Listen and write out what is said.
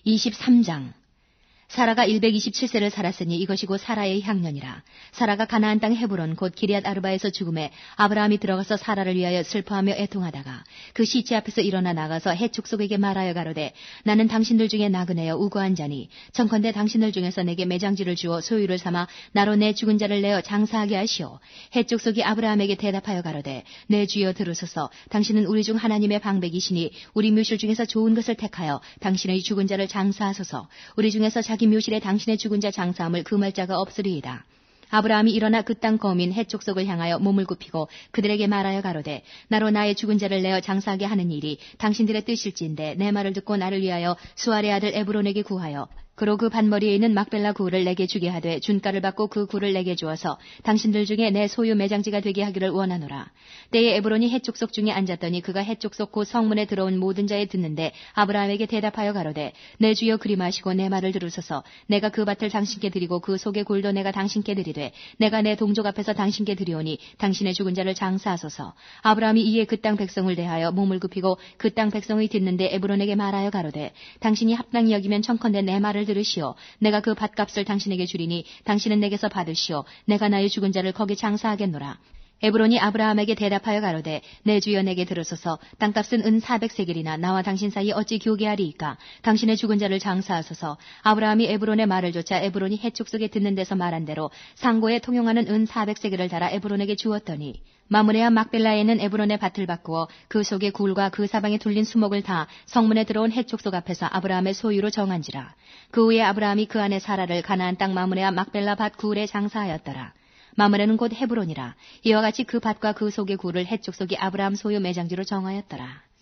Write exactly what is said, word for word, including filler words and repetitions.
이십삼 장. 사라가 백이십칠 세를 살았으니 이것이 곧 사라의 향년이라. 사라가 가나안 땅 헤브론 곧 기럇 아르바에서 죽음에 아브라함이 들어가서 사라를 위하여 슬퍼하며 애통하다가 그 시체 앞에서 일어나 나가서 헷 족속에게 말하여 가로되 나는 당신들 중에 나그네여 우고한 자니 청컨대 당신들 중에서 내게 매장지를 주어 소유를 삼아 나로 내 죽은 자를 내어 장사하게 하시오. 헷 족속이 아브라함에게 대답하여 가로되 내 주여 들으소서. 당신은 우리 중 하나님의 방백이시니 우리 묘실 중에서 좋은 것을 택하여 당신의 죽은 자를 장사하소서. 우리 중에서 자기 묘실에 당신의 죽은 자 장사함을 금할 자가 없으리이다. 아브라함이 일어나 그 땅 거민 헷 족속을 향하여 몸을 굽히고 그들에게 말하여 가로되 나로 나의 죽은 자를 내어 장사하게 하는 일이 당신들의 뜻일진데 내 말을 듣고 나를 위하여 수알의 아들 에브론에게 구하여 그로 그 반머리에 있는 막벨라 굴을 내게 주게 하되 준가를 받고 그 굴을 내게 주어서 당신들 중에 내 소유 매장지가 되게 하기를 원하노라. 때에 에브론이 헷 족속 중에 앉았더니 그가 헷 족속 곧 성문에 들어온 모든 자에 듣는데 아브라함에게 대답하여 가로되 내 주여 그리마시고 내 말을 들으소서. 내가 그 밭을 당신께 드리고 그 속의 굴도 내가 당신께 드리되 내가 내 동족 앞에서 당신께 드리오니 당신의 죽은 자를 장사하소서. 아브라함이 이에 그 땅 백성을 대하여 몸을 굽히고 그 땅 백성이 듣는데 에브론에게 말하여 가로되 당신이 합당히 여기면 청컨대 내 말을 들으시오. 내가 그 밭값을 당신에게 주리니 당신은 내게서 받으시오. 내가 나의 죽은 자를 거기 장사하겠노라. 에브론이 아브라함에게 대답하여 가로되 내 주여 내게 들으소서. 땅값은 은 사백 세겔이나 나와 당신 사이 어찌 교개하리이까. 당신의 죽은 자를 장사하소서. 아브라함이 에브론의 말을 조차 에브론이 헷 족속에 듣는 데서 말한 대로 상고에 통용하는 은 사백 세겔을 달아 에브론에게 주었더니 마므레와 막벨라에는 에브론의 밭을 바꾸어 그 속의 굴과 그 사방에 둘린 수목을 다 성문에 들어온 헷 족속 앞에서 아브라함의 소유로 정한지라. 그 후에 아브라함이 그 안에 사라를 가나안 땅 마므레와 막벨라 밭 굴에 장사하였더라. 마므레는 곧 헤브론이라. 이와 같이 그 밭과 그 속의 굴을 헷 족속이 아브라함 소유 매장지로 정하였더라.